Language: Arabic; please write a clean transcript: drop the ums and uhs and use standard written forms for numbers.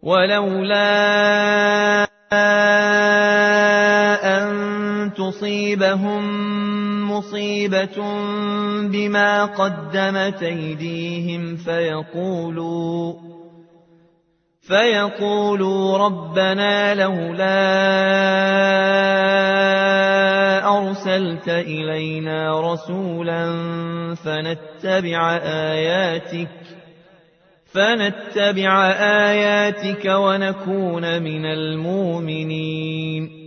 ولولا أن تصيبهم مصيبة بما قدمت أيديهم فيقولوا ربنا لولا أرسلت إلينا رسولا فنتبع آياتك ونكون من المؤمنين.